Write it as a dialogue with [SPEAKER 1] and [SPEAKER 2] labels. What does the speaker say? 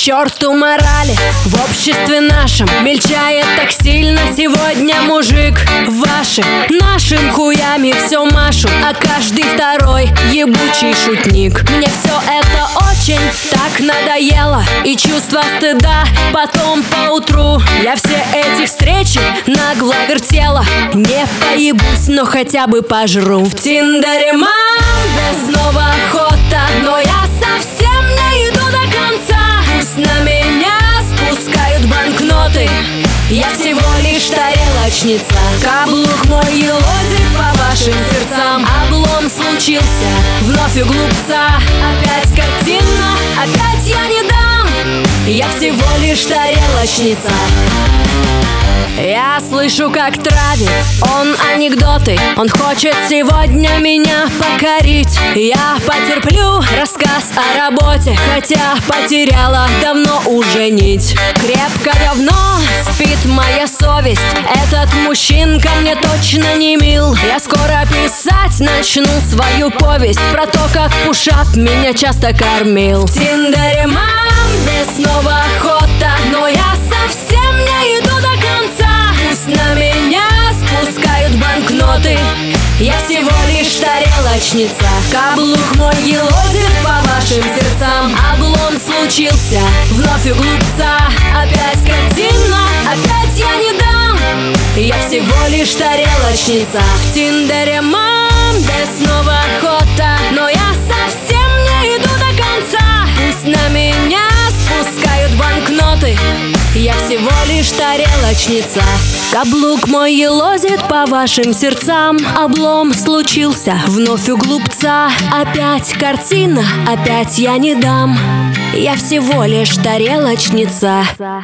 [SPEAKER 1] черту морали в обществе нашем мельчает так сильно сегодня мужик. Ваши нашим хуями все машут, а каждый второй ебучий шутник. Мне все это очень так надоело, и чувство стыда потом поутру. Я все эти встречи нагло вертела. Не поебусь, но хотя бы пожру. В Тиндере без снова охота, но я совсем не иду до конца. Пусть на меня спускают банкноты, я всего лишь тарелочница. Каблук мой елозит по вашим сердцам. Облом случился вновь у глупца. Опять картина, опять я не дам. Я всего лишь тарелочница. Я слышу, как травит он анекдоты. Он хочет сегодня меня покорить. Я потерплю рассказ о работе, хотя потеряла давно уже нить. Крепко давно спит моя совесть. Этот мужчинка мне точно не мил. Я скоро писать начну свою повесть про то, как пушап меня часто кормил. В Тиндере без снова охота, но я совсем не иду до конца. Пусть на меня спускают банкноты, я всего лишь тарелочница. Каблук мой елозит по вашим сердцам. Облом случился вновь у глупца. Опять картина, опять я не дам. Я всего лишь тарелочница. В Тиндере без снова охота, но я совсем не иду до конца. Пусть на меня спускают банкноты, я всего лишь тарелочница. Каблук мой елозит по вашим сердцам. Облом случился вновь у глупца. Опять картина, опять я не дам. Я всего лишь тарелочница.